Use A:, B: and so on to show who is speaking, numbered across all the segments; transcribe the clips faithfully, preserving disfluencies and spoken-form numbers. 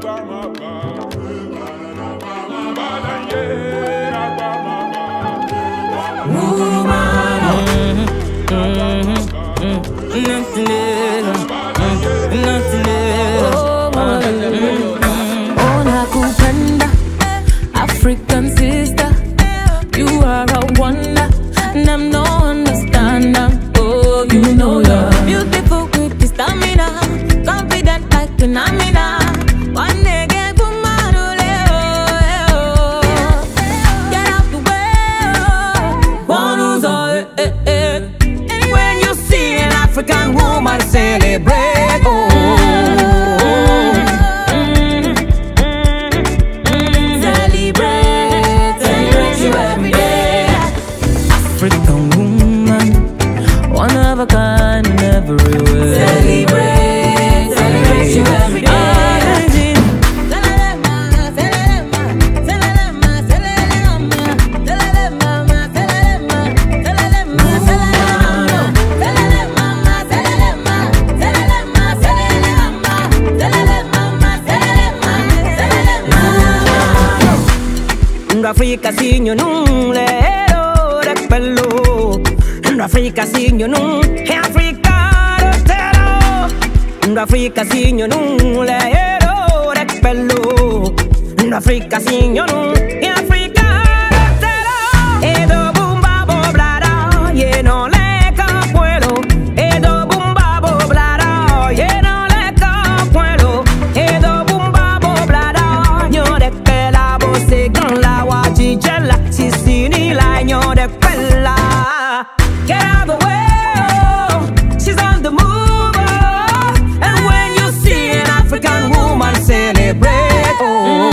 A: African sister, you are a wonder, and I'm no understander. Oh, you know you're beautiful with the stamina, confident like an Amina. One day get to get out the way. One who's all eh, eh, eh. And when you see an African woman celebrate, oh. Of a kind in every way. Celebrate, celebrate you every day. Africa signo non le ore bello. Africa signo non è Africa tero. Africa signo non le ore bello. Africa signo non è Africa tero. E do bumba boblada, ye no le capuelo. E do bumba boblada, ye no le capuelo. E do bumba boblada, nyo de pela bose con la wachijela. Si si ni la nyo de pela. Get out of the way, oh. She's on the move, oh. And when you see an African woman celebrate, oh.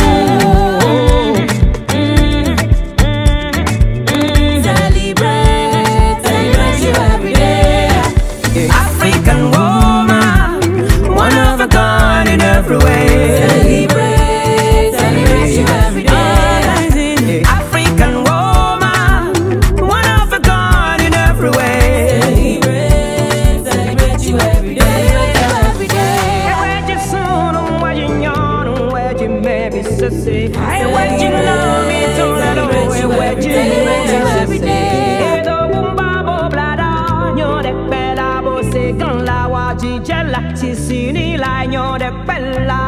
A: Mm, mm, mm, celebrate, celebrate you every day. African woman, one of a kind in every way. Celebrate, celebrate you every day. African woman, one of a kind in every way. Celebrate, celebrate you every day, every day. Where you soon, where you young, where you maybe sissy. Where you love me to let away, where you every day. Edo bumba boblada, nyo de pela bo se con la wajijela. Si si ni la nyo de pela.